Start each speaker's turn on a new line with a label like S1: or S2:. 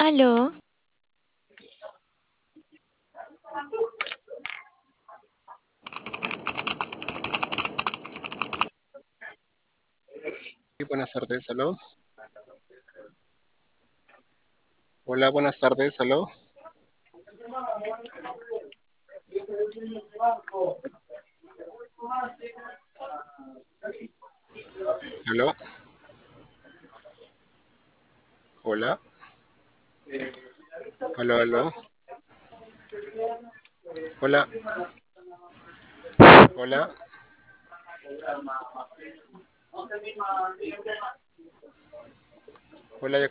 S1: Aló,
S2: Sí, buenas tardes, aló. Hola, buenas tardes, aló. Aló, hola, aló, aló. Hola, hola, hola,